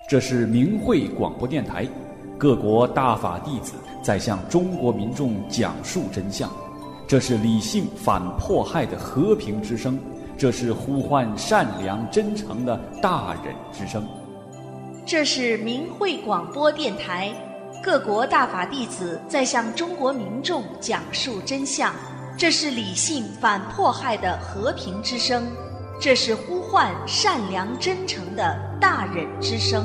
这是明慧广播电台，各国大法弟子在向中国民众讲述真相。这是理性反迫害的和平之声，这是呼唤善良真诚的大忍之声。 这是明慧广播电台，各国大法弟子在向中国民众讲述真相。这是理性反迫害的和平之声，这是呼唤善良真诚的大忍之声。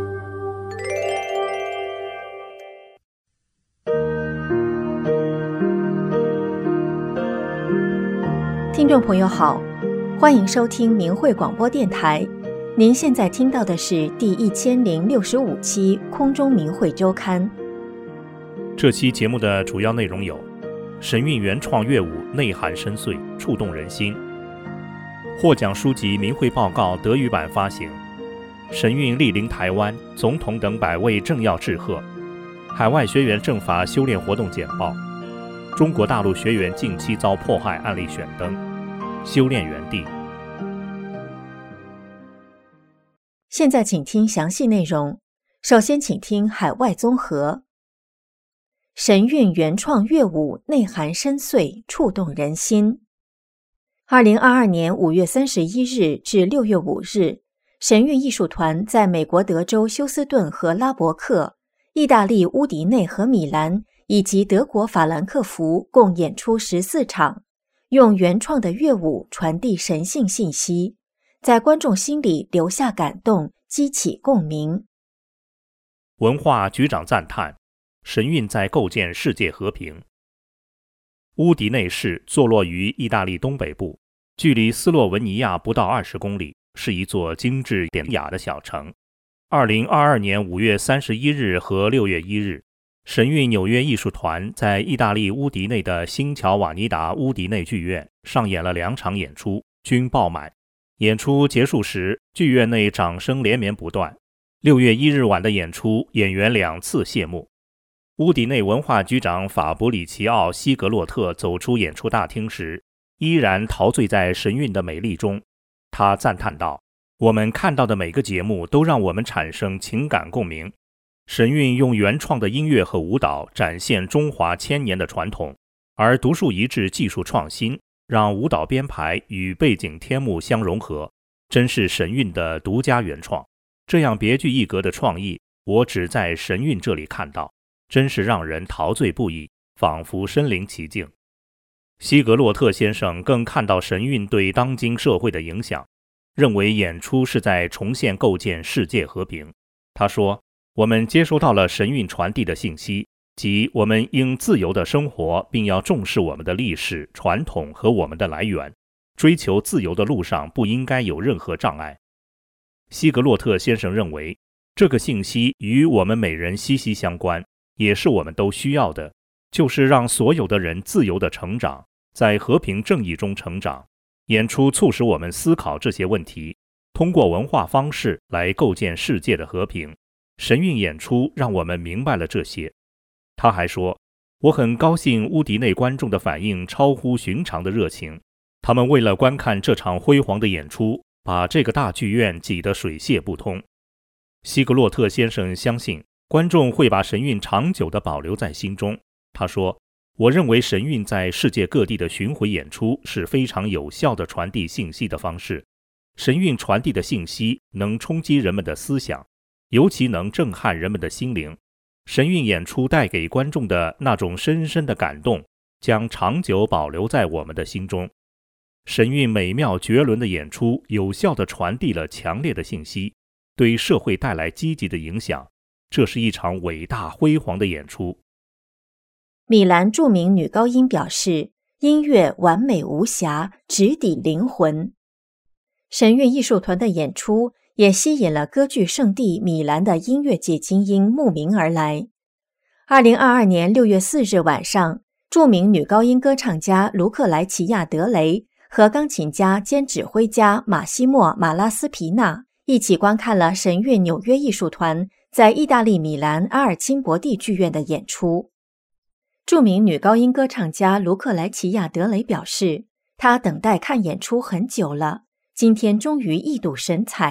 听众朋友好，欢迎收听明慧广播电台。您现在听到的是第1065期空中明慧周刊。 这期节目的主要内容有：神韵原创乐舞内涵深邃，触动人心；获奖书籍《明慧报告》德语版发行；神韵莅临台湾，总统等100位政要致贺；海外学员正法修炼活动简报；中国大陆学员近期遭迫害案例选灯；修炼园地。 现在请听详细内容。首先请听海外综合。神韵原创乐舞内涵深邃，触动人心。2022年5月31日至6月5日，神韵艺术团在美国德州休斯顿和拉伯克、意大利乌迪内和米兰以及德国法兰克福共演出14场，用原创的乐舞传递神性信息，在观众心里留下感动，激起共鸣。 文化局长赞叹神韵在构建世界和平。乌迪内市坐落于意大利东北部，距离斯洛文尼亚不到20公里，是一座精致典雅的小城。2022年5月31日和6月1日，神韵纽约艺术团在意大利乌迪内的新乔瓦尼达乌迪内剧院上演了2场演出，均爆满。演出结束时，剧院内掌声连绵不断。6月1日晚的演出，演员2次谢幕。乌迪内文化局长法布里奇奥·西格洛特走出演出大厅时，依然陶醉在神韵的美丽中。他赞叹道：“我们看到的每个节目都让我们产生情感共鸣。神韵用原创的音乐和舞蹈展现中华1000年的传统，而独树一帜技术创新让舞蹈编排与背景天幕相融合，真是神韵的独家原创。这样别具一格的创意，我只在神韵这里看到，真是让人陶醉不已，仿佛身临其境。”西格洛特先生更看到神韵对当今社会的影响，认为演出是在重现构建世界和平。他说：“我们接收到了神韵传递的信息，即我们应自由地生活，并要重视我们的历史、传统和我们的来源。追求自由的路上不应该有任何障碍。”西格洛特先生认为，这个信息与我们每人息息相关，也是我们都需要的，就是让所有的人自由地成长，在和平正义中成长。演出促使我们思考这些问题，通过文化方式来构建世界的和平。神韵演出让我们明白了这些。他还说：“我很高兴乌迪内观众的反应超乎寻常的热情，他们为了观看这场辉煌的演出，把这个大剧院挤得水泄不通。”西格洛特先生相信观众会把神韵长久地保留在心中。他说：“我认为神韵在世界各地的巡回演出是非常有效的传递信息的方式。神韵传递的信息能冲击人们的思想，尤其能震撼人们的心灵。神韵演出带给观众的那种深深的感动，将长久保留在我们的心中。神韵美妙绝伦的演出有效地传递了强烈的信息，对社会带来积极的影响。这是一场伟大辉煌的演出。” 米兰著名女高音表示，音乐完美无瑕，直抵灵魂。神韵艺术团的演出也吸引了歌剧圣地米兰的音乐界精英慕名而来。2022年6月4日晚上，著名女高音歌唱家卢克莱奇亚·德雷和钢琴家兼指挥家马西莫·马拉斯皮纳一起观看了神韵纽约艺术团在意大利米兰阿尔钦博蒂剧院的演出。著名女高音歌唱家卢克莱奇亚·德雷表示，她等待看演出很久了，今天终于一睹神采，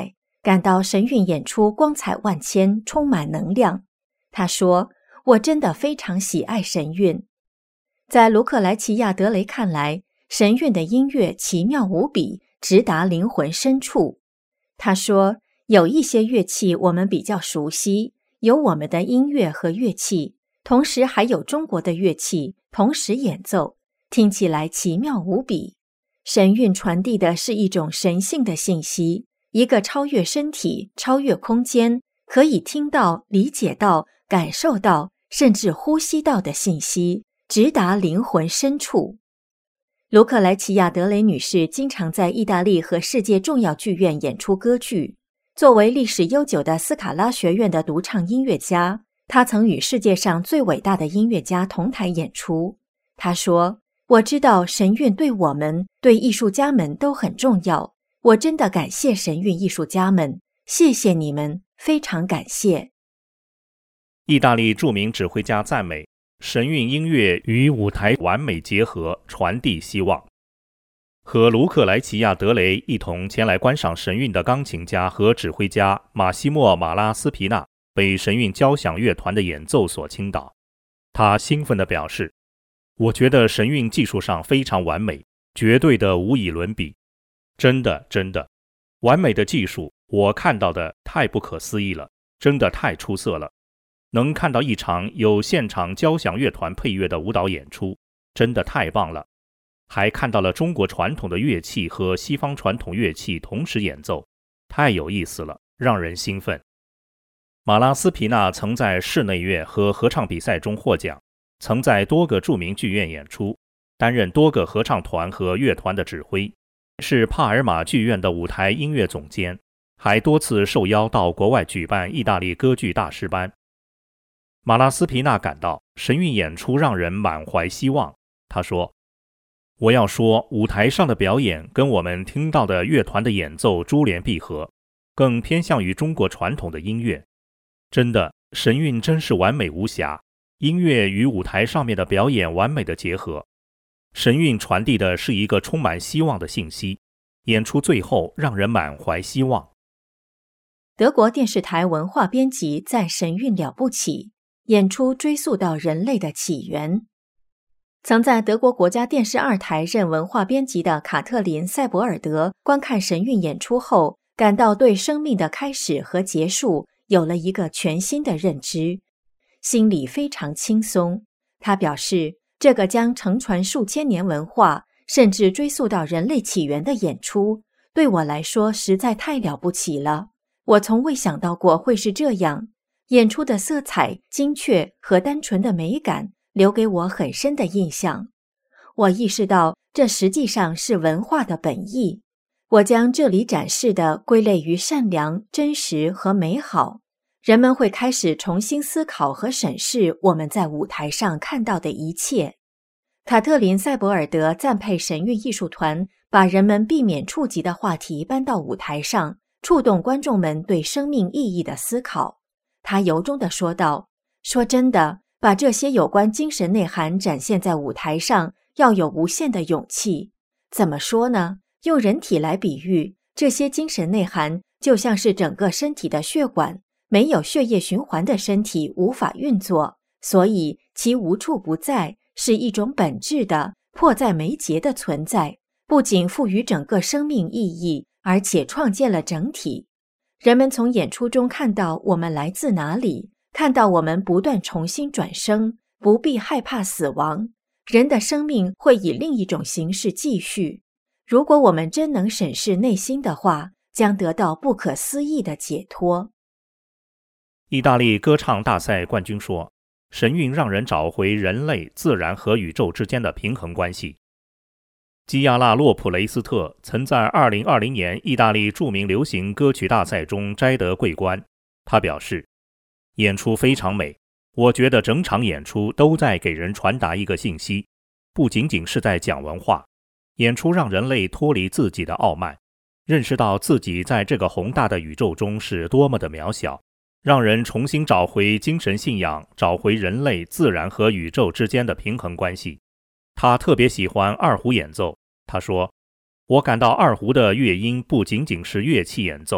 感到神韵演出光彩万千，充满能量。他说：“我真的非常喜爱神韵。”在卢克莱齐亚德雷看来，神韵的音乐奇妙无比，直达灵魂深处。他说：“有一些乐器我们比较熟悉，有我们的音乐和乐器，同时还有中国的乐器同时演奏，听起来奇妙无比。神韵传递的是一种神性的信息，一个超越身体、超越空间，可以听到、理解到、感受到，甚至呼吸到的信息，直达灵魂深处。”卢克莱齐亚德雷女士经常在意大利和世界重要剧院演出歌剧。作为历史悠久的斯卡拉学院的独唱音乐家，她曾与世界上最伟大的音乐家同台演出。她说：“我知道神韵对我们、对艺术家们都很重要。我真的感谢神韵艺术家们，谢谢你们，非常感谢。” 意大利著名指挥家赞美神韵音乐与舞台完美结合，传递希望。和卢克莱齐亚德雷一同前来观赏神韵的钢琴家和指挥家马西莫·马拉斯皮纳被神韵交响乐团的演奏所倾倒。他兴奋地表示：“我觉得神韵技术上非常完美，绝对的无以伦比。真的，完美的技术，我看到的太不可思议了，真的太出色了。能看到一场有现场交响乐团配乐的舞蹈演出，真的太棒了。还看到了中国传统的乐器和西方传统乐器同时演奏，太有意思了，让人兴奋。”马拉斯皮纳曾在室内乐和合唱比赛中获奖，曾在多个著名剧院演出，担任多个合唱团和乐团的指挥，是帕尔马剧院的舞台音乐总监，还多次受邀到国外举办意大利歌剧大师班。马拉斯皮纳感到神韵演出让人满怀希望。他说：“我要说，舞台上的表演跟我们听到的乐团的演奏珠联璧合，更偏向于中国传统的音乐。真的，神韵真是完美无瑕，音乐与舞台上面的表演完美的结合。神韵传递的是一个充满希望的信息，演出最后让人满怀希望。” 德国电视台文化编辑在神韵了不起，演出追溯到人类的起源。曾在德国国家电视2台任文化编辑的卡特琳·塞博尔德观看神韵演出后，感到对生命的开始和结束有了一个全新的认知，心里非常轻松。他表示，这个将承传数千年文化，甚至追溯到人类起源的演出，对我来说实在太了不起了。我从未想到过会是这样。演出的色彩、精确和单纯的美感留给我很深的印象。我意识到这实际上是文化的本意。我将这里展示的归类于善良、真实和美好。人们会开始重新思考和审视我们在舞台上看到的一切。卡特琳·塞博尔德赞佩神韵艺术团把人们避免触及的话题搬到舞台上，触动观众们对生命意义的思考。他由衷地说道：“说真的，把这些有关精神内涵展现在舞台上，要有无限的勇气。怎么说呢？用人体来比喻，这些精神内涵就像是整个身体的血管，没有血液循环的身体无法运作，所以其无处不在，是一种本质的、迫在眉睫的存在，不仅赋予整个生命意义，而且创建了整体。人们从演出中看到我们来自哪里，看到我们不断重新转生，不必害怕死亡。人的生命会以另一种形式继续。如果我们真能审视内心的话，将得到不可思议的解脱。” 意大利歌唱大赛冠军说：“神韵让人找回人类、自然和宇宙之间的平衡关系。”基亚拉洛普雷斯特曾在2020年意大利著名流行歌曲大赛中摘得桂冠。他表示，演出非常美，我觉得整场演出都在给人传达一个信息，不仅仅是在讲文化。演出让人类脱离自己的傲慢，认识到自己在这个宏大的宇宙中是多么的渺小，让人重新找回精神信仰，找回人类、自然和宇宙之间的平衡关系。他特别喜欢二胡演奏。他说：“我感到二胡的乐音不仅仅是乐器演奏，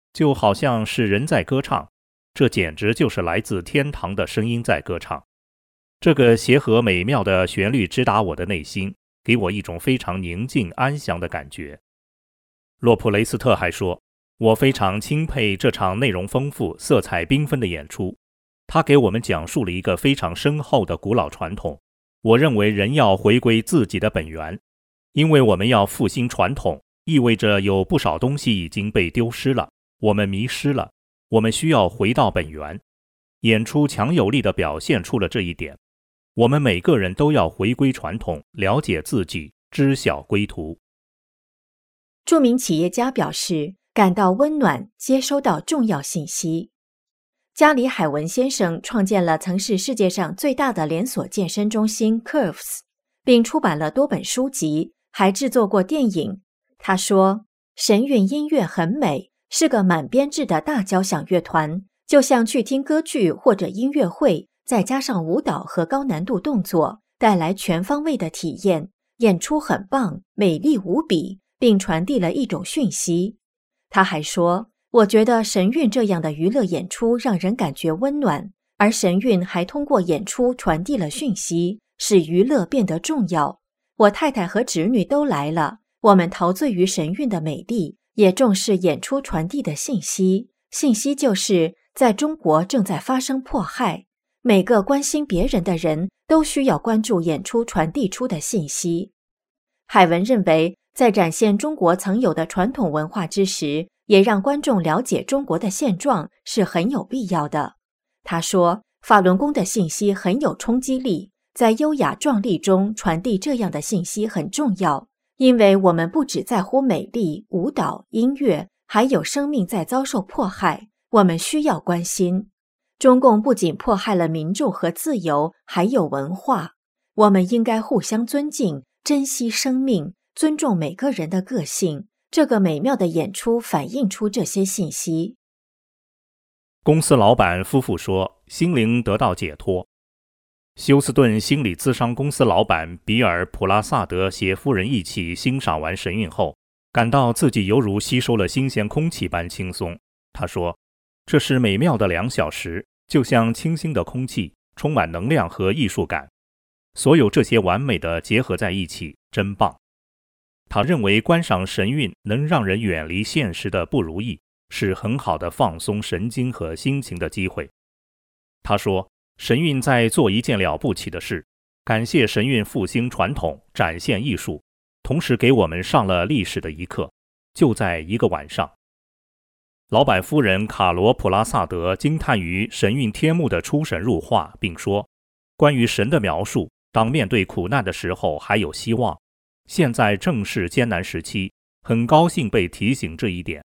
就好像是人在歌唱，这简直就是来自天堂的声音在歌唱。这个协和美妙的旋律直达我的内心，给我一种非常宁静安详的感觉。洛普雷斯特还说，我非常钦佩这场内容丰富、色彩缤纷的演出，他给我们讲述了一个非常深厚的古老传统。我认为人要回归自己的本源，因为我们要复兴传统，意味着有不少东西已经被丢失了，我们迷失了，我们需要回到本源。演出强有力地表现出了这一点。我们每个人都要回归传统，了解自己，知晓归途。 著名企业家表示，感到温暖，接收到重要信息。加里海文先生创建了曾是世界上最大的连锁健身中心 Curves， 并出版了多本书籍，还制作过电影。他说，神韵音乐很美，是个满编制的大交响乐团，就像去听歌剧或者音乐会，再加上舞蹈和高难度动作，带来全方位的体验。演出很棒，美丽无比，并传递了一种讯息。他还说，我觉得神韵这样的娱乐演出让人感觉温暖，而神韵还通过演出传递了讯息，使娱乐变得重要。我太太和侄女都来了，我们陶醉于神韵的美丽，也重视演出传递的信息。信息就是在中国正在发生迫害，每个关心别人的人都需要关注演出传递出的信息。海文认为，在展现中国曾有的传统文化之时，也让观众了解中国的现状是很有必要的。他说，法轮功的信息很有冲击力，在优雅壮丽中传递这样的信息很重要，因为我们不只在乎美丽、舞蹈、音乐，还有生命在遭受迫害，我们需要关心。中共不仅迫害了民众和自由，还有文化。我们应该互相尊敬，珍惜生命，尊重每个人的个性。这个美妙的演出反映出这些信息。 公司老板夫妇说，心灵得到解脱。休斯顿心理咨商公司老板比尔·普拉萨德携夫人一起欣赏完神韵后，感到自己犹如吸收了新鲜空气般轻松。他说，这是美妙的2小时，就像清新的空气，充满能量和艺术感。所有这些完美的结合在一起，真棒。他认为观赏神韵能让人远离现实的不如意，是很好的放松神经和心情的机会。他说，神韵在做一件了不起的事，感谢神韵复兴传统，展现艺术，同时给我们上了历史的一课，就在一个晚上。老板夫人卡罗普拉萨德惊叹于神韵天幕的出神入化，并说，关于神的描述，当面对苦难的时候还有希望，现在正是艰难时期，很高兴被提醒这一点。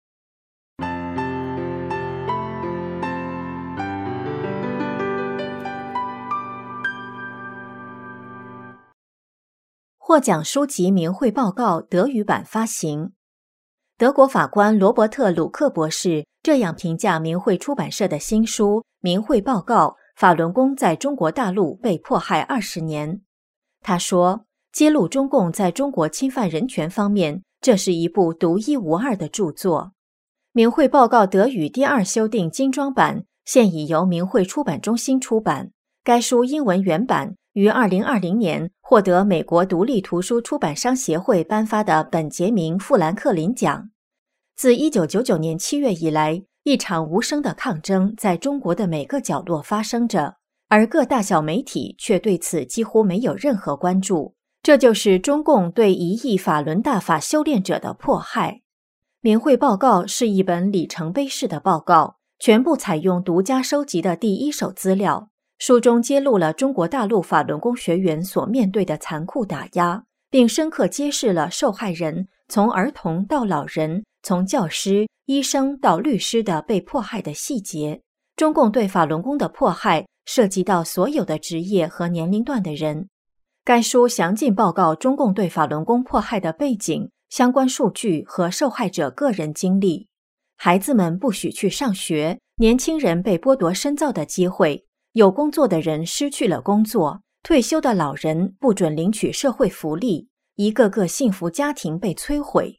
获奖书籍明慧报告德语版发行。德国法官罗伯特·鲁克博士这样评价明慧出版社的新书《明慧报告：法轮功在中国大陆被迫害20年》。他说，揭露中共在中国侵犯人权方面，这是一部独一无二的著作。明慧报告德语第2修订精装版现已由明慧出版中心出版。该书英文原版于2020年获得美国独立图书出版商协会颁发的本杰明·富兰克林奖。自1999年7月以来，一场无声的抗争在中国的每个角落发生着，而各大小媒体却对此几乎没有任何关注。这就是中共对1亿法轮大法修炼者的迫害。明慧报告是一本里程碑式的报告，全部采用独家收集的第一手资料。书中揭露了中国大陆法轮功学员所面对的残酷打压，并深刻揭示了受害人从儿童到老人，从教师、医生到律师的被迫害的细节。中共对法轮功的迫害涉及到所有的职业和年龄段的人。该书详尽报告中共对法轮功迫害的背景、相关数据和受害者个人经历。孩子们不许去上学，年轻人被剥夺深造的机会，有工作的人失去了工作，退休的老人不准领取社会福利，一个个幸福家庭被摧毁。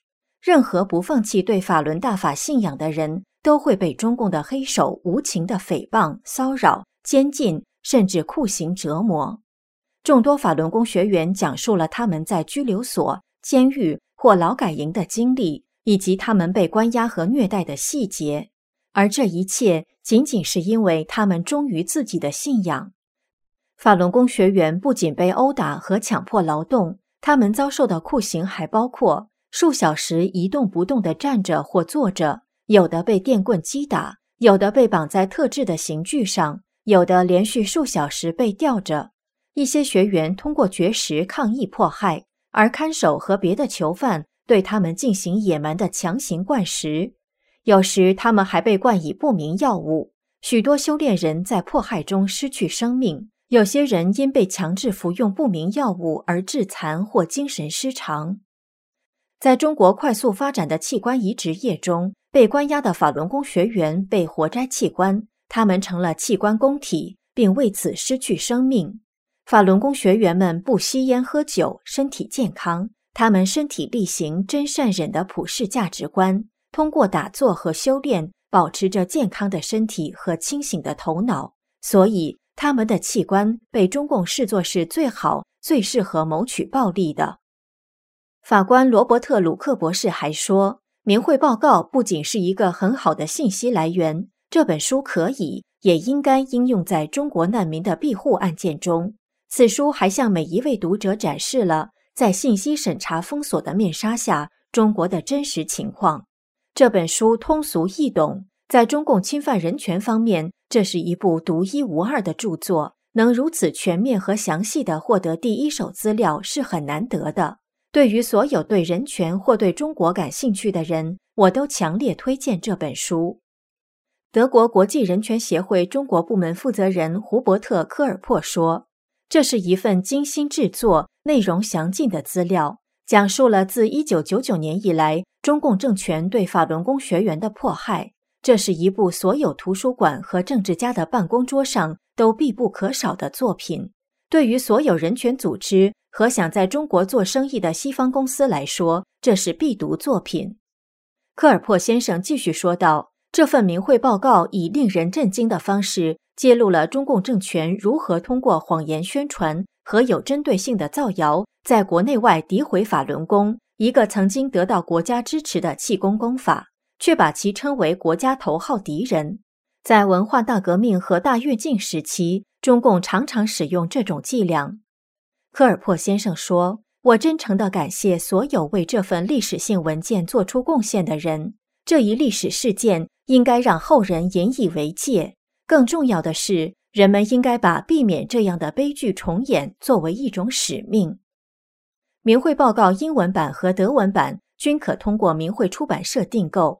任何不放弃对法轮大法信仰的人，都会被中共的黑手无情的诽谤、骚扰、监禁，甚至酷刑折磨。众多法轮功学员讲述了他们在拘留所、监狱或劳改营的经历，以及他们被关押和虐待的细节。而这一切仅仅是因为他们忠于自己的信仰。法轮功学员不仅被殴打和强迫劳动，他们遭受的酷刑还包括数小时一动不动地站着或坐着，有的被电棍击打，有的被绑在特制的刑具上，有的连续数小时被吊着。一些学员通过绝食抗议迫害，而看守和别的囚犯对他们进行野蛮的强行灌食。有时他们还被灌以不明药物，许多修炼人在迫害中失去生命，有些人因被强制服用不明药物而致残或精神失常。在中国快速发展的器官移植业中，被关押的法轮功学员被活摘器官，他们成了器官供体，并为此失去生命。法轮功学员们不吸烟喝酒，身体健康，他们身体力行真善忍的普世价值观，通过打坐和修炼，保持着健康的身体和清醒的头脑，所以他们的器官被中共视作是最好、最适合谋取暴利的。法官罗伯特·鲁克博士还说，明慧报告不仅是一个很好的信息来源，这本书可以，也应该应用在中国难民的庇护案件中。此书还向每一位读者展示了在信息审查封锁的面纱下中国的真实情况。这本书通俗易懂，在中共侵犯人权方面，这是一部独一无二的著作，能如此全面和详细地获得第一手资料是很难得的。对于所有对人权或对中国感兴趣的人，我都强烈推荐这本书。德国国际人权协会中国部门负责人胡伯特·科尔珀说，这是一份精心制作、内容详尽的资料，讲述了自1999年以来中共政权对法轮功学员的迫害。这是一部所有图书馆和政治家的办公桌上都必不可少的作品。对于所有人权组织和想在中国做生意的西方公司来说，这是必读作品。科尔珀先生继续说道，这份明慧报告以令人震惊的方式揭露了中共政权如何通过谎言宣传和有针对性的造谣，在国内外诋毁法轮功，一个曾经得到国家支持的气功功法，却把其称为国家头号敌人。在文化大革命和大跃进时期，中共常常使用这种伎俩。科尔珀先生说，我真诚地感谢所有为这份历史性文件做出贡献的人。这一历史事件应该让后人引以为戒。更重要的是，人们应该把避免这样的悲剧重演作为一种使命。明慧报告英文版和德文版均可通过明慧出版社订购。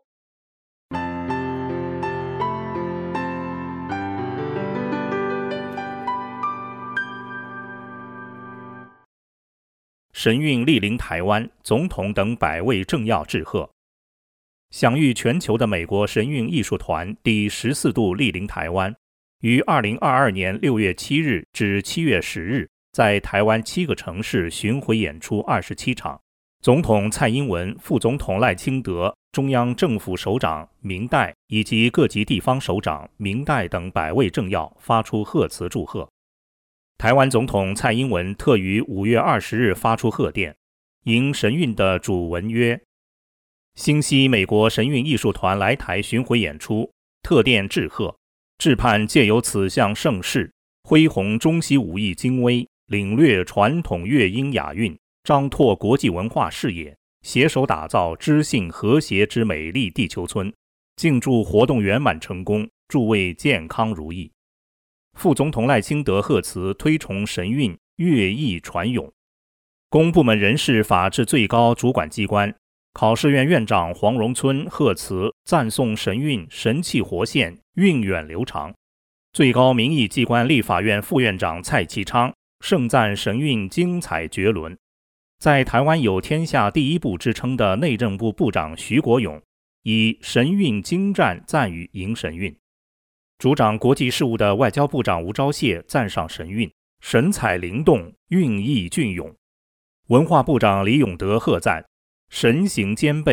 神韵莅临台湾，总统等100位政要致贺。享誉全球的美国神韵艺术团第14度莅临台湾，于2022年6月7日至7月10日在台湾7个城市巡回演出27场。总统蔡英文、副总统赖清德、中央政府首长明代以及各级地方首长明代等100位政要发出贺词祝贺。台湾总统蔡英文特于5月20日发出贺电，迎神韵的主文曰：欣悉美国神韵艺术团来台巡回演出，特电致贺，致盼借由此项盛事，恢弘中西武艺精微，领略传统乐音雅韵，张拓国际文化视野，携手打造知性和谐之美丽地球村，敬祝活动圆满成功，诸位健康如意。副总统赖清德贺词推崇神韵，乐艺传咏。公部门人事法制最高主管机关考试院院长黄荣村贺词赞颂神韵神气活现，韵远流长。最高民意机关立法院副院长蔡其昌盛赞神韵精彩绝伦。在台湾有天下第一部之称的内政部部长徐国勇以神韵精湛赞誉迎神韵。主掌国际事务的外交部长吴钊燮赞赏神韵神采灵动，韵意隽永。文化部长李永德贺赞神形兼备，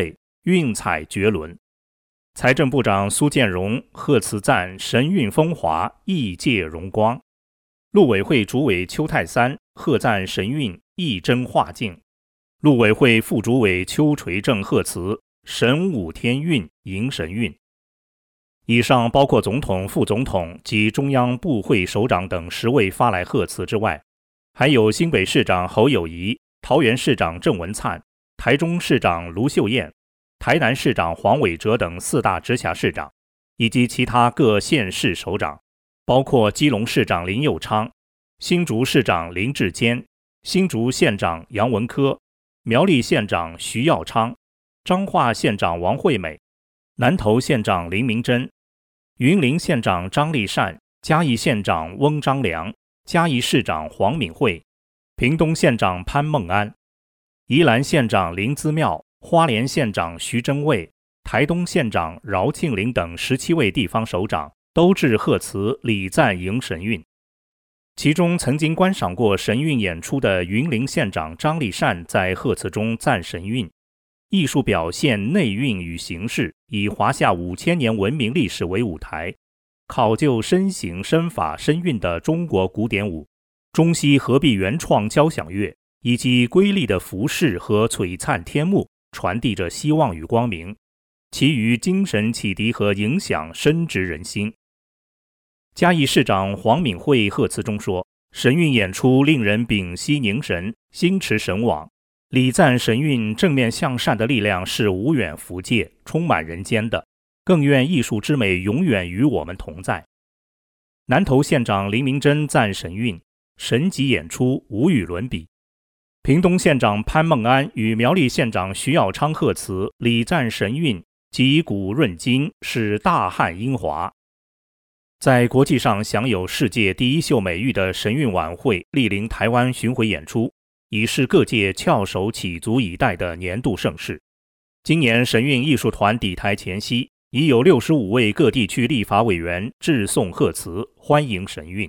运彩绝伦。财政部长苏建荣贺词赞神韵风华，艺界荣光。陆委会主委邱泰三贺赞神韵一真化境。陆委会副主委邱垂正贺词神武天运，迎神韵。以上包括总统、副总统及中央部会首长等10位发来贺词之外，还有新北市长侯友宜、桃园市长郑文灿、台中市长卢秀燕、台南市长黄伟哲等4大直辖市长，以及其他各县市首长，包括基隆市长林右昌、新竹市长林志坚、新竹县长杨文科、苗栗县长徐耀昌、彰化县长王惠美、南投县长林明珍、云林县长张立善、嘉义县长翁章良、嘉义市长黄敏惠、屏东县长潘孟安、宜兰县长林资妙、花莲县长徐祯卫、台东县长饶庆林等17位地方首长都致贺词礼赞迎神韵。其中曾经观赏过神韵演出的云林县长张立善在贺词中赞神韵艺术表现内蕴与形式，以华夏5000年文明历史为舞台，考究身形、身法、身韵的中国古典舞，中西合璧原创交响乐，以及瑰丽的服饰和璀璨天幕，传递着希望与光明，其余精神启迪和影响深植人心。嘉义市长黄敏惠贺词中说，神韵演出令人屏息凝神，心驰神往，礼赞神韵正面向善的力量是无远弗届，充满人间的，更愿艺术之美永远与我们同在。南投县长林明珍赞神韵神级演出无与伦比。屏东县长潘孟安与苗栗县长徐耀昌贺词礼赞神韵击鼓润筋，使大汉英华。在国际上享有世界第一秀美誉的神韵晚会莅临台湾巡回演出，已是各界翘首企足以待的年度盛事。今年神韵艺术团抵台前夕，已有65位各地区立法委员致送贺词，欢迎神韵。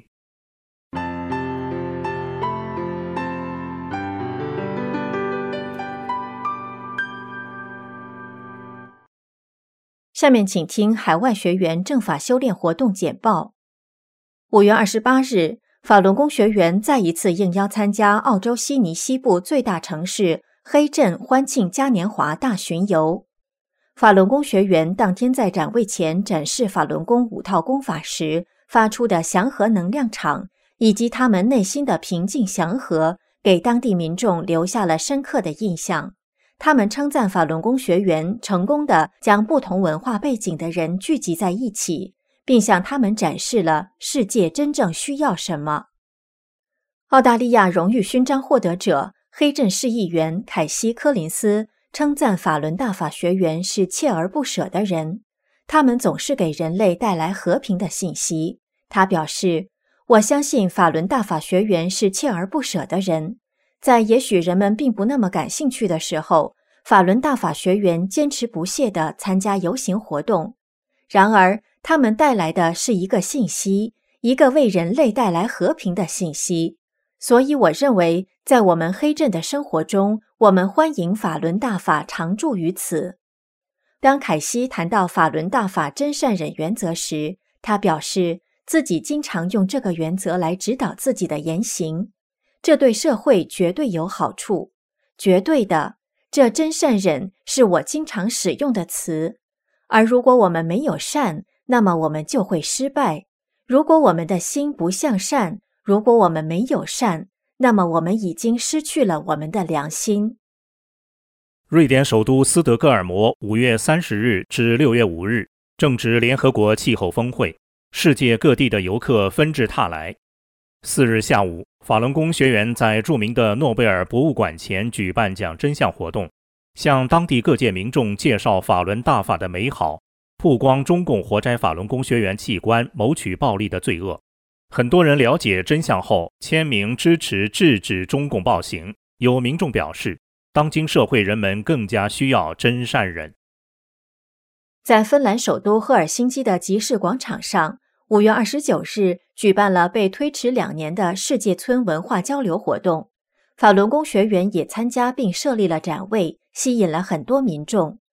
下面请听海外学员政法修炼活动简报。5月28日，法轮功学员再一次应邀参加澳洲悉尼西部最大城市黑镇欢庆嘉年华大巡游。法轮功学员当天在展位前展示法轮功5套功法时发出的祥和能量场，以及他们内心的平静祥和，给当地民众留下了深刻的印象。他们称赞法轮功学员成功地将不同文化背景的人聚集在一起，并向他们展示了世界真正需要什么。澳大利亚荣誉勋章获得者黑镇市议员凯西·柯林斯称赞法轮大法学员是锲而不舍的人，他们总是给人类带来和平的信息。他表示，我相信法轮大法学员是锲而不舍的人，在也许人们并不那么感兴趣的时候，法轮大法学员坚持不懈地参加游行活动。然而，他们带来的是一个信息，一个为人类带来和平的信息。所以我认为，在我们黑镇的生活中，我们欢迎法轮大法常驻于此。当凯西谈到法轮大法真善忍原则时，他表示自己经常用这个原则来指导自己的言行，这对社会绝对有好处。绝对的，这真善忍是我经常使用的词。而如果我们没有善，那么我们就会失败。如果我们的心不向善，如果我们没有善，那么我们已经失去了我们的良心。 瑞典首都斯德哥尔摩5月30日至6月5日正值联合国气候峰会，世界各地的游客纷至沓来。4日下午，法轮功学员在著名的诺贝尔博物馆前举办讲真相活动，向当地各界民众介绍法轮大法的美好，曝光中共活摘法轮功学员器官谋取暴利的罪恶。很多人了解真相后签名支持制止中共暴行。有民众表示，当今社会人们更加需要真善忍。 在芬兰首都赫尔辛基的集市广场上，5月29日举办了被推迟2年的世界村文化交流活动。法轮功学员也参加并设立了展位，吸引了很多民众。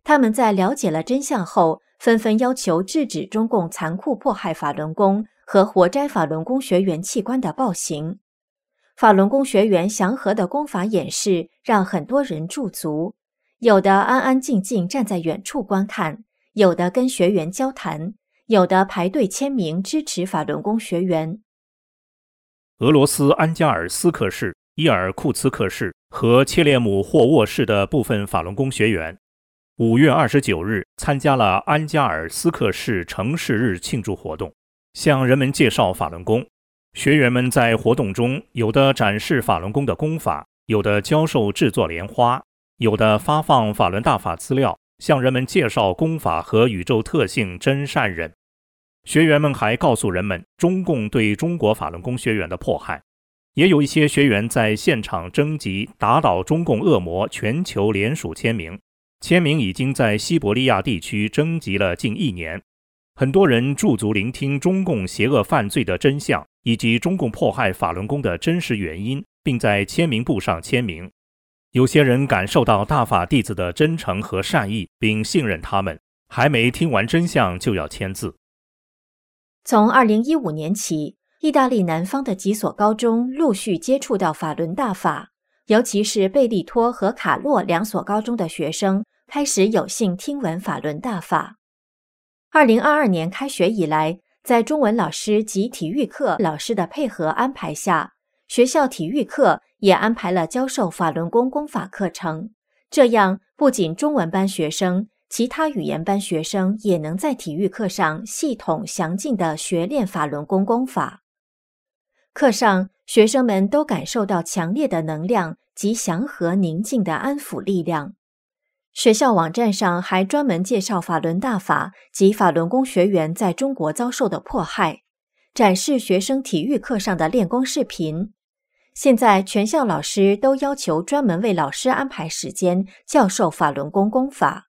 他们在了解了真相后，纷纷要求制止中共残酷迫害法轮功和活摘法轮功学员器官的暴行。法轮功学员祥和的功法演示让很多人驻足，有的安安静静站在远处观看，有的跟学员交谈，有的排队签名支持法轮功学员。 俄罗斯安加尔斯克市、伊尔库茨克市和切列姆霍沃市的部分法轮功学员5月29日参加了安加尔斯克市城市日庆祝活动，向人们介绍法轮功。学员们在活动中有的展示法轮功的功法，有的教授制作莲花，有的发放法轮大法资料，向人们介绍功法和宇宙特性真善忍。学员们还告诉人们中共对中国法轮功学员的迫害。也有一些学员在现场征集打倒中共恶魔全球联署签名，签名已经在西伯利亚地区征集了近1年。很多人驻足聆听中共邪恶犯罪的真相，以及中共迫害法轮功的真实原因，并在签名簿上签名。有些人感受到大法弟子的真诚和善意，并信任他们，还没听完真相就要签字。 从2015年起，意大利南方的几所高中陆续接触到法轮大法，尤其是贝利托和卡洛2所高中的学生开始有幸听闻法轮大法。2022年开学以来，在中文老师及体育课老师的配合安排下，学校体育课也安排了教授法轮功功法课程，这样不仅中文班学生，其他语言班学生也能在体育课上系统详尽地学练法轮功功法。课上，学生们都感受到强烈的能量及祥和宁静的安抚力量。学校网站上还专门介绍法轮大法及法轮功学员在中国遭受的迫害，展示学生体育课上的练功视频。现在全校老师都要求专门为老师安排时间教授法轮功功法。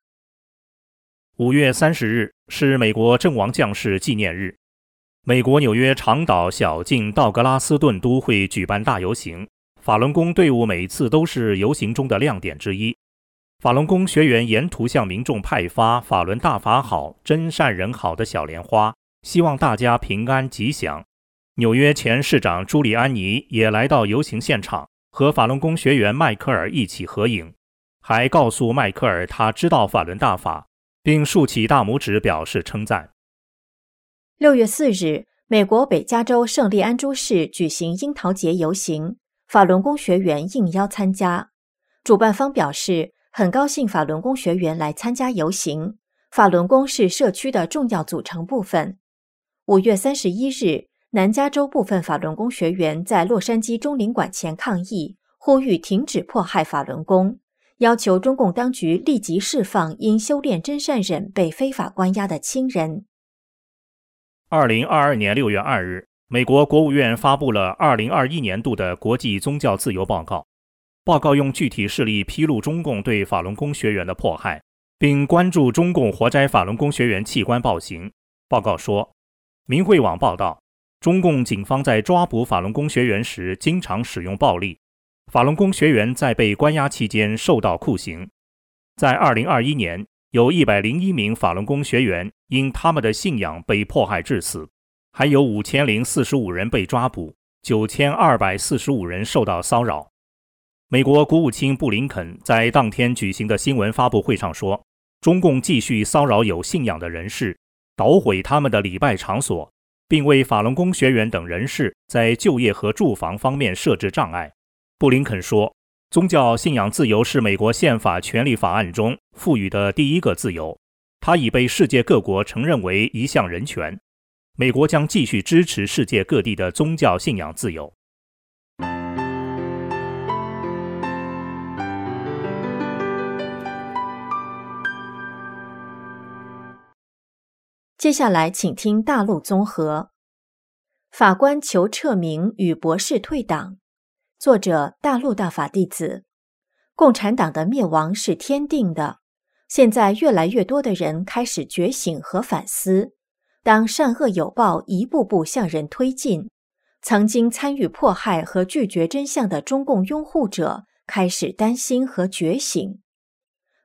5月30日是美国阵亡将士纪念日。美国纽约长岛小径道格拉斯顿都会举办大游行，法轮功队伍每次都是游行中的亮点之一。法轮功学员沿途向民众派发法轮大法好，真善人好的小莲花，希望大家平安吉祥。纽约前市长朱利安尼也来到游行现场，和法轮功学员迈克尔一起合影，还告诉迈克尔他知道法轮大法，并竖起大拇指表示称赞。 6月4日，美国北加州圣利安朱市举行樱桃节游行，法轮功学员应邀参加。主办方表示，很高兴法轮功学员来参加游行，法轮功是社区的重要组成部分。5月31日，南加州部分法轮功学员在洛杉矶中领馆前抗议，呼吁停止迫害法轮功，要求中共当局立即释放因修炼真善忍被非法关押的亲人。 2022年6月2日，美国国务院发布了2021年度的国际宗教自由报告。报告用具体事例披露中共对法轮功学员的迫害，并关注中共活摘法轮功学员器官暴行。报告说，明慧网报道，中共警方在抓捕法轮功学员时经常使用暴力，法轮功学员在被关押期间受到酷刑。在2021年，有101名法轮功学员因他们的信仰被迫害致死，还有5045人被抓捕，9245人受到骚扰。美国国务卿布林肯在当天举行的新闻发布会上说，中共继续骚扰有信仰的人士，捣毁他们的礼拜场所，并为法轮功学员等人士在就业和住房方面设置障碍。布林肯说，宗教信仰自由是美国宪法权利法案中赋予的第一个自由，它已被世界各国承认为一项人权。美国将继续支持世界各地的宗教信仰自由。 接下来请听大陆综合。法官求撤名与博士退党，作者大陆大法弟子。共产党的灭亡是天定的，现在越来越多的人开始觉醒和反思。当善恶有报一步步向人推进，曾经参与迫害和拒绝真相的中共拥护者开始担心和觉醒。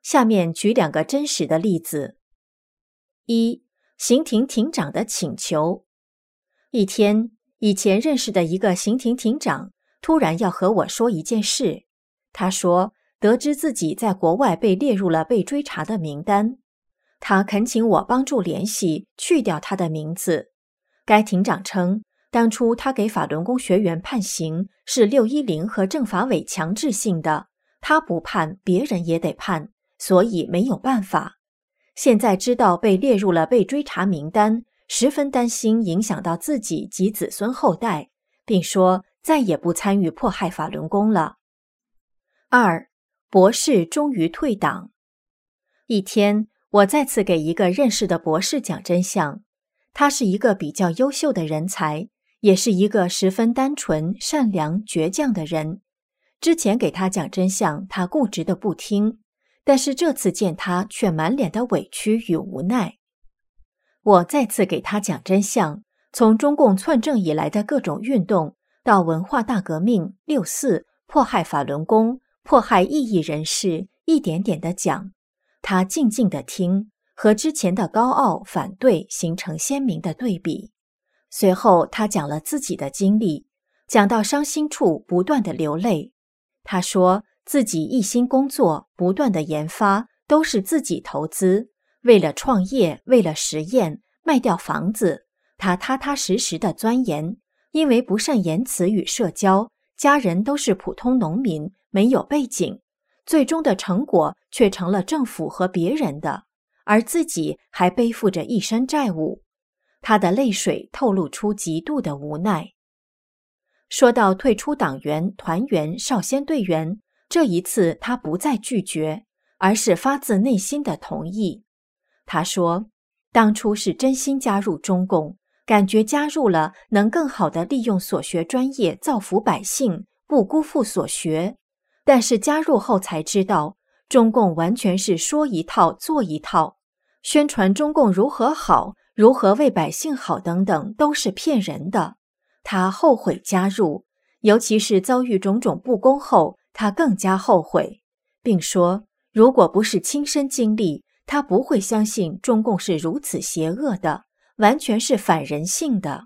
下面举2个真实的例子。1. 刑庭庭长的请求。一天，以前认识的一个刑庭庭长突然要和我说一件事。他说，得知自己在国外被列入了被追查的名单，他恳请我帮助联系，去掉他的名字。该庭长称，当初他给法轮功学员判刑是610和政法委强制性的，他不判，别人也得判，所以没有办法。现在知道被列入了被追查名单，十分担心影响到自己及子孙后代，并说再也不参与迫害法轮功了。2. 博士终于退党。一天，我再次给一个认识的博士讲真相。他是一个比较优秀的人才，也是一个十分单纯、善良、倔强的人。之前给他讲真相，他固执的不听，但是这次见他却满脸的委屈与无奈。我再次给他讲真相，从中共篡政以来的各种运动，到文化大革命、6·4、迫害法轮功、迫害异议人士，一点点的讲。他静静的听，和之前的高傲反对形成鲜明的对比。随后他讲了自己的经历，讲到伤心处不断的流泪。他说自己一心工作，不断的研发，都是自己投资，为了创业，为了实验，卖掉房子，他踏踏实实的钻研。因为不善言辞与社交，家人都是普通农民，没有背景，最终的成果却成了政府和别人的，而自己还背负着一身债务。他的泪水透露出极度的无奈。说到退出党员、团员、少先队员，这一次他不再拒绝，而是发自内心的同意。他说，当初是真心加入中共，感觉加入了能更好地利用所学专业造福百姓，不辜负所学。但是加入后才知道，中共完全是说一套做一套，宣传中共如何好，如何为百姓好等等，都是骗人的。他后悔加入，尤其是遭遇种种不公后，他更加后悔，并说，如果不是亲身经历，他不会相信中共是如此邪恶的，完全是反人性的。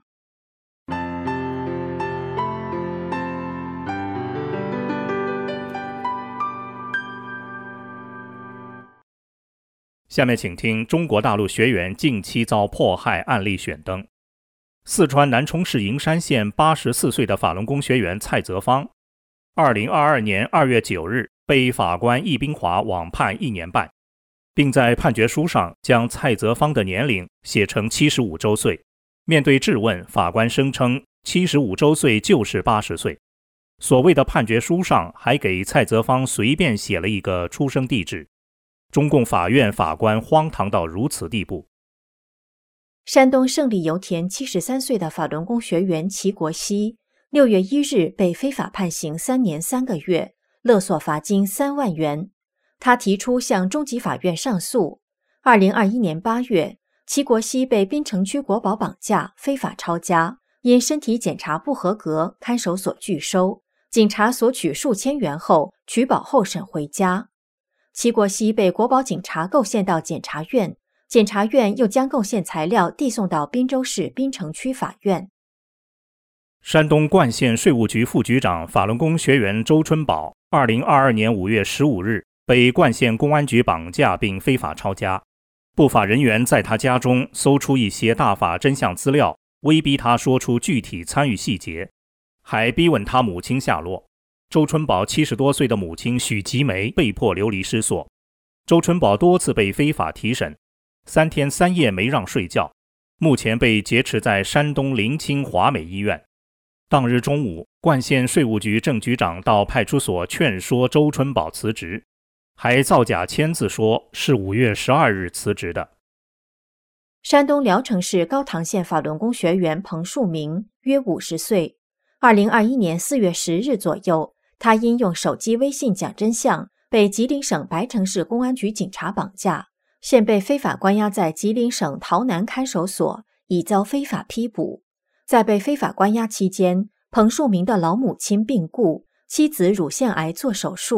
下面请听中国大陆学员近期遭迫害案例选登。四川南充市营山县84岁的法轮功学员蔡泽芳，2022年2月9日被法官易斌华网判1年半，并在判决书上将蔡泽芳的年龄写成75周岁。面对质问，法官声称75周岁就是80岁。所谓的判决书上还给蔡泽芳随便写了一个出生地址。中共法院法官荒唐到如此地步。 山东胜利油田73岁的法轮功学员齐国熙6月1日被非法判刑3年3个月，勒索罚金3万元。他提出向中级法院上诉。2021年8月，齐国熙被滨城区国保绑架，非法抄家，因身体检查不合格，看守所拒收，警察索取数千元后，取保候审回家。齐国熙被国保警察构陷到检察院，检察院又将构陷材料递送到滨州市滨城区法院。 山东冠县税务局副局长法轮功学员周春宝2022年5月15日被冠县公安局绑架并非法抄家，不法人员在他家中搜出一些大法真相资料，威逼他说出具体参与细节，还逼问他母亲下落。周春宝70多岁的母亲许吉梅被迫流离失所。周春宝多次被非法提审，3天3夜没让睡觉，目前被劫持在山东临清华美医院。当日中午，冠县税务局郑局长到派出所劝说周春宝辞职，还造假签字说是5月12日辞职的。 山东聊城市高唐县法轮功学员彭树明约50岁，2021年4月10日左右，他因用手机微信讲真相，被吉林省白城市公安局警察绑架，现被非法关押在吉林省洮南看守所，已遭非法批捕。在被非法关押期间，彭树明的老母亲病故，妻子乳腺癌做手术，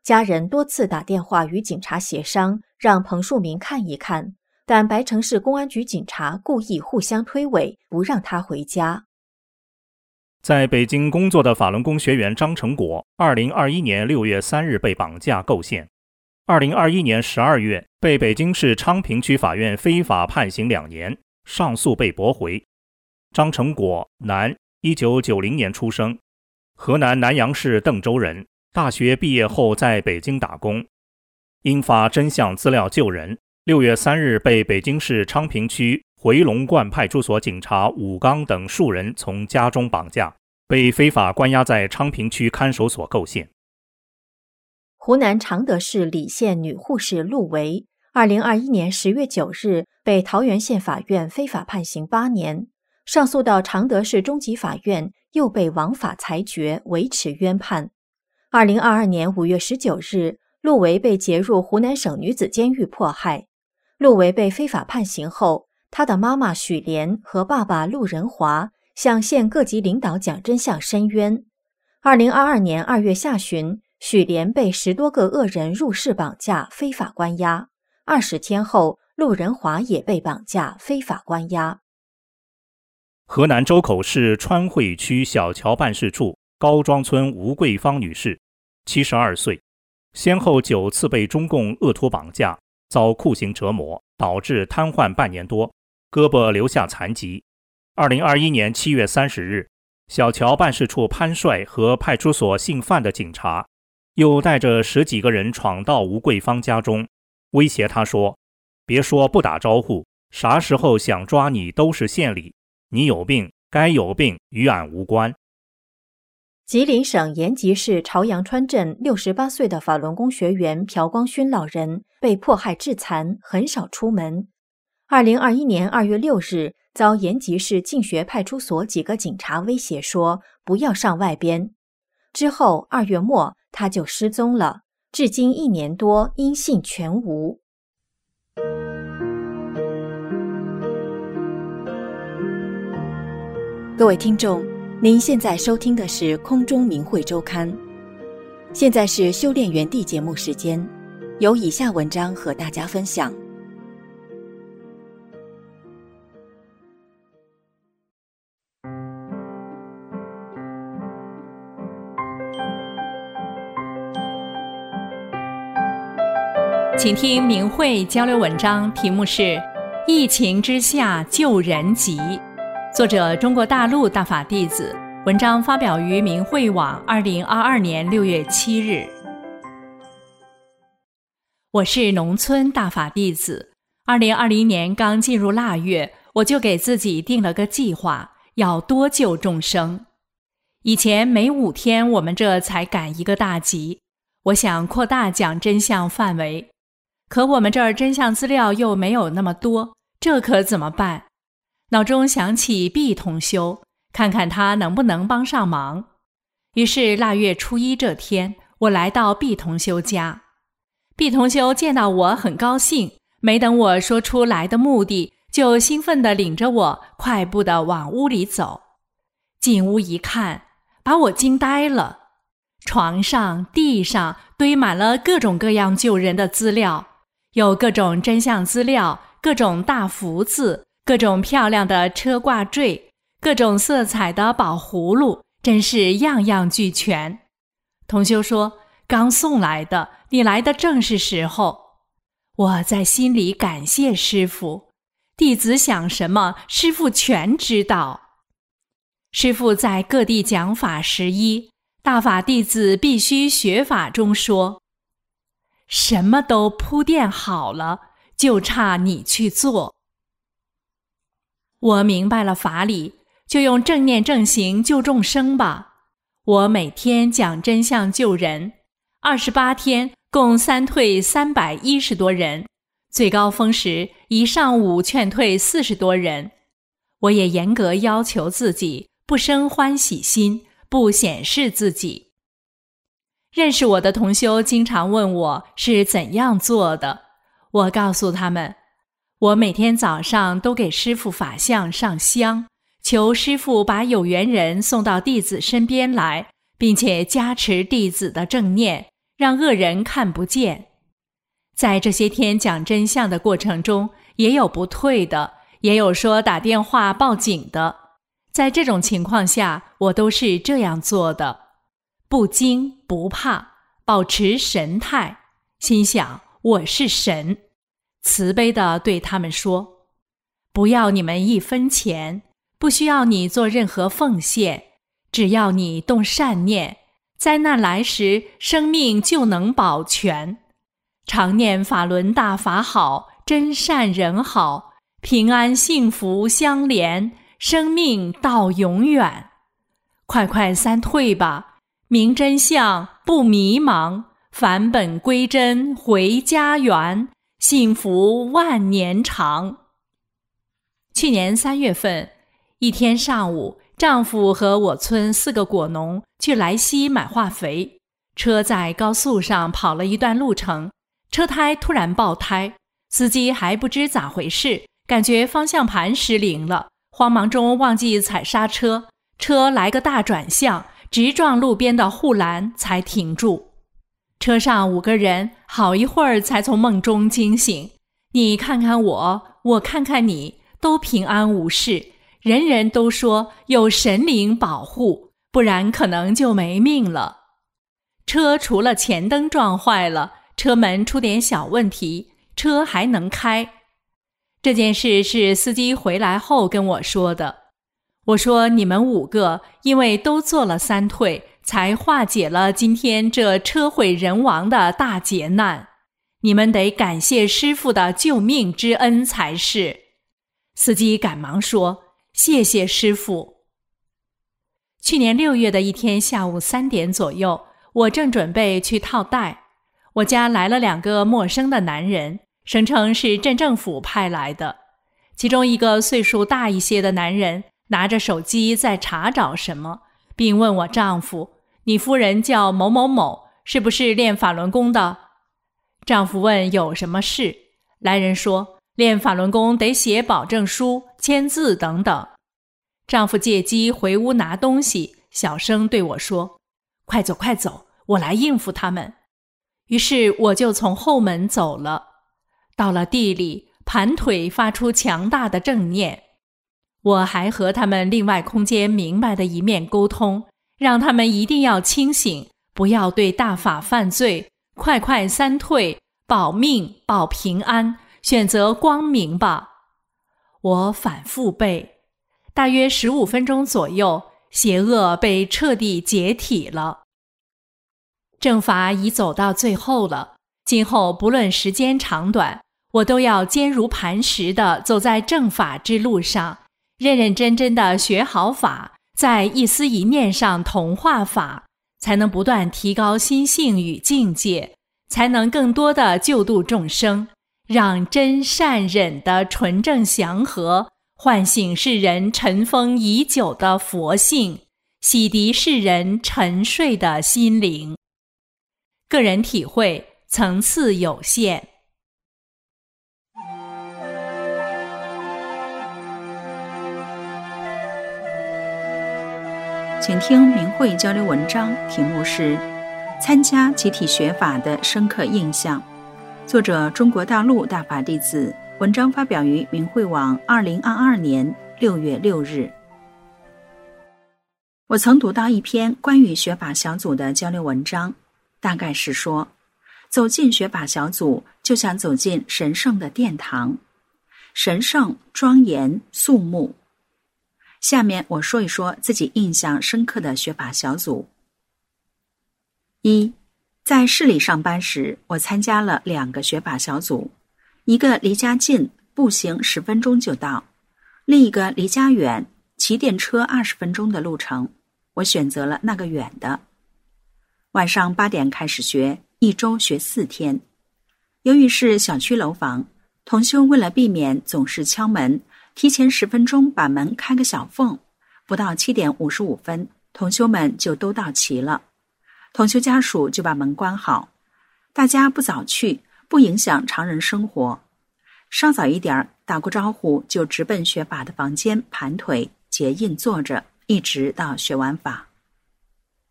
家人多次打电话与警察协商，让彭树明看一看，但白城市公安局警察故意互相推诿，不让他回家。 在北京工作的法轮功学员张成果2021年6月3日被绑架构陷，2021年12月被北京市昌平区法院非法判刑2年，上诉被驳回。张成果，男，1990年出生，河南南阳市邓州人，大学毕业后在北京打工。因发真相资料救人，6月3日被北京市昌平区回龙观派出所警察武刚等数人从家中绑架，被非法关押在昌平区看守所构陷。 湖南常德市澧县女护士陆维2021年10月9日被桃源县法院非法判刑8年，上诉到常德市中级法院又被王法裁决维持冤判。2022年5月19日，陆维被劫入湖南省女子监狱迫害。陆维被非法判刑后，他的妈妈许莲和爸爸陆仁华向县各级领导讲真相申冤。2022年2月下旬，许莲被10多个恶人入室绑架非法关押，20天后陆仁华也被绑架非法关押。 河南周口市川汇区小桥办事处高庄村吴桂芳女士72岁，先后9次被中共恶徒绑架，遭酷刑折磨，导致瘫痪半年多，胳膊留下残疾。2021年7月30日，小桥办事处潘帅和派出所姓范的警察又带着10几个人闯到吴桂芳家中，威胁他说：别说不打招呼，啥时候想抓你都是县里，你有病，该有病，与俺无关。 吉林省延吉市朝阳川镇68岁的法轮功学员朴光勋老人被迫害致残，很少出门。2021年2月6日，遭延吉市进学派出所几个警察威胁说不要上外边。之后2月末他就失踪了，至今1年多，音信全无。各位听众，您现在收听的是空中明慧周刊。现在是修炼园地节目时间，有以下文章和大家分享。 请听明慧交流文章，题目是疫情之下救人急，作者中国大陆大法弟子，文章发表于明慧网2022年6月7日。我是农村大法弟子，2020年刚进入腊月，我就给自己定了个计划，要多救众生。以前每5天我们这才赶一个大集，我想扩大讲真相范围，可我们这儿真相资料又没有那么多，这可怎么办？脑中想起毕同修，看看他能不能帮上忙。于是腊月初1这天，我来到毕同修家。毕同修见到我很高兴，没等我说出来的目的，就兴奋地领着我快步地往屋里走。进屋一看，把我惊呆了。床上、地上堆满了各种各样救人的资料，有各种真相资料，各种大福字，各种漂亮的车挂坠，各种色彩的宝葫芦，真是样样俱全。同修说，刚送来的，你来的正是时候。我在心里感谢师父，弟子想什么，师父全知道。师父在各地讲法11，大法弟子必须学法中说，什么都铺垫好了，就差你去做。我明白了法理，就用正念正行救众生吧。我每天讲真相救人，28天共3退310多人，最高峰时一上午劝退40多人。我也严格要求自己，不生欢喜心，不显示自己。认识我的同修经常问我是怎样做的，我告诉他们，我每天早上都给师父法像上香，求师父把有缘人送到弟子身边来，并且加持弟子的正念， 让恶人看不见。在这些天讲真相的过程中，也有不退的，也有说打电话报警的。在这种情况下，我都是这样做的，不惊不怕，保持神态，心想我是神，慈悲地对他们说，不要你们1分钱，不需要你做任何奉献，只要你动善念，灾难来时生命就能保全。常念法轮大法好，真善人好，平安幸福相连，生命到永远。快快3退吧，明真相不迷茫，返本归真回家园，幸福万年长。去年3月份，一天上午，丈夫和我村4个果农去莱西买化肥，车在高速上跑了一段路程，车胎突然爆胎，司机还不知咋回事，感觉方向盘失灵了，慌忙中忘记踩刹车，车来个大转向，直撞路边的护栏才停住。车上5个人好一会儿才从梦中惊醒，你看看我，我看看你，都平安无事，人人都说有神灵保护，不然可能就没命了。车除了前灯撞坏了，车门出点小问题，车还能开。这件事是司机回来后跟我说的。我说你们5个因为都做了3退，才化解了今天这车毁人亡的大劫难，你们得感谢师父的救命之恩才是。司机赶忙说，谢谢师父。去年6月的一天下午3点左右，我正准备去套袋，我家来了2个陌生的男人，声称是镇政府派来的。其中一个岁数大一些的男人拿着手机在查找什么，并问我丈夫，你夫人叫某某某，是不是练法轮功的？丈夫问有什么事，来人说练法轮功得写保证书、签字等等。丈夫借机回屋拿东西，小声对我说，快走快走，我来应付他们。于是我就从后门走了，到了地里，盘腿发出强大的正念。我还和他们另外空间明白的一面沟通，让他们一定要清醒，不要对大法犯罪，快快3退，保命保平安，选择光明吧。我反复背，大约15分钟左右，邪恶被彻底解体了。正法已走到最后了，今后不论时间长短，我都要坚如磐石地走在正法之路上，认认真真地学好法，在一丝一念上同化法，才能不断提高心性与境界，才能更多地救度众生，让真善忍的纯正祥和唤醒世人尘封已久的佛性，洗涤世人沉睡的心灵。个人体会层次有限。 请听明慧交流文章，题目是参加集体学法的深刻印象，作者中国大陆大法弟子，文章发表于明慧网2022年6月6日。我曾读到一篇关于学法小组的交流文章，大概是说，走进学法小组就像走进神圣的殿堂，神圣、庄严、肃穆。下面我说一说自己印象深刻的学法小组。1，在市里上班时，我参加了2个学法小组，一个离家近，步行10分钟就到，另一个离家远，骑电车20分钟的路程，我选择了那个远的。晚上8点开始学，一周学4天。由于是小区楼房，同修为了避免总是敲门，提前10分钟把门开个小缝，不到7点55分，同修们就都到齐了。同修家属就把门关好，大家不早去，不影响常人生活。稍早一点打过招呼，就直奔学法的房间盘腿结印坐着，一直到学完法。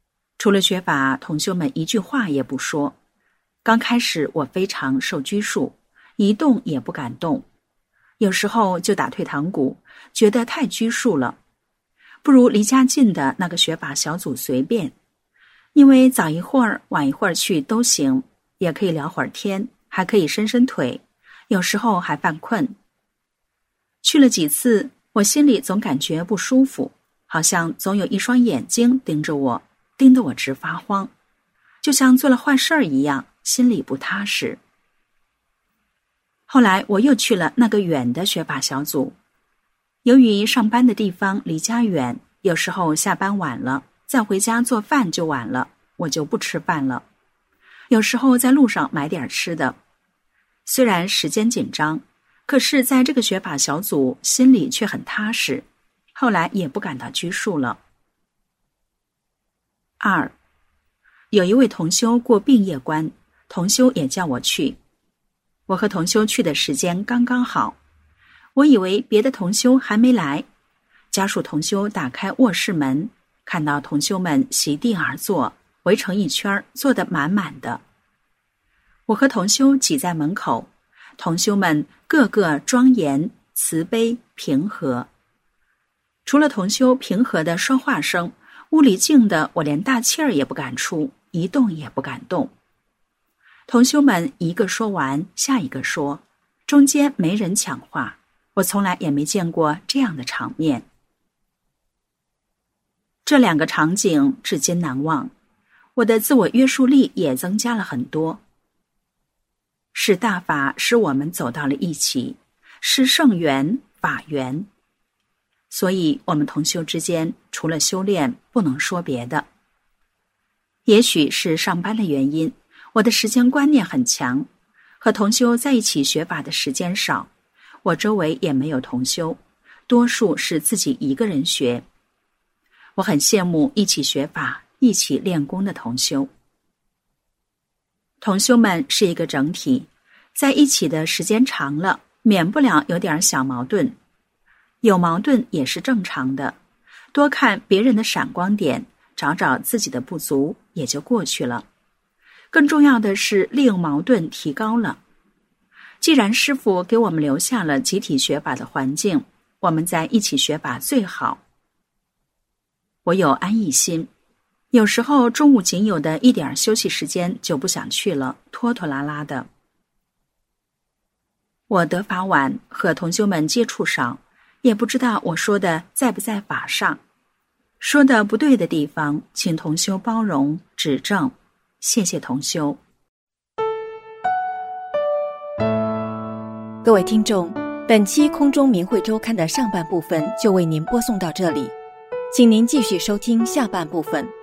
除了学法，同修们一句话也不说。刚开始我非常受拘束，一动也不敢动，有时候就打退堂鼓，觉得太拘束了，不如离家近的那个学法小组随便，因为早一会儿晚一会儿去都行，也可以聊会儿天，还可以伸伸腿，有时候还犯困。去了几次，我心里总感觉不舒服，好像总有一双眼睛盯着我，盯得我直发慌，就像做了坏事儿一样，心里不踏实。后来我又去了那个远的学法小组，由于上班的地方离家远，有时候下班晚了，再回家做饭就晚了，我就不吃饭了。有时候在路上买点吃的。虽然时间紧张，可是在这个学法小组心里却很踏实，后来也不感到拘束了。2. 有一位同修过病业关，同修也叫我去。我和同修去的时间刚刚好，我以为别的同修还没来，家属同修打开卧室门，看到同修们席地而坐，围成一圈，坐得满满的。我和同修挤在门口，同修们个个庄严、慈悲、平和。除了同修平和的说话声，屋里静的我连大气儿也不敢出，一动也不敢动。同修们一个说完，下一个说，中间没人抢话，我从来也没见过这样的场面。这2个场景至今难忘，我的自我约束力也增加了很多。是大法使我们走到了一起，是圣缘、法缘。所以我们同修之间除了修炼不能说别的。也许是上班的原因，我的时间观念很强，和同修在一起学法的时间少，我周围也没有同修，多数是自己一个人学。我很羡慕一起学法、一起练功的同修。同修们是一个整体，在一起的时间长了，免不了有点小矛盾。有矛盾也是正常的，多看别人的闪光点，找找自己的不足，也就过去了。更重要的是利用矛盾提高了。既然师父给我们留下了集体学法的环境，我们在一起学法最好。我有安逸心，有时候中午仅有的一点休息时间就不想去了，拖拖拉拉的。我得法晚，和同修们接触少，也不知道我说的在不在法上，说的不对的地方，请同修包容指正，谢谢同修。 各位听众，本期空中明慧周刊的上半部分就为您播送到这里，请您继续收听下半部分。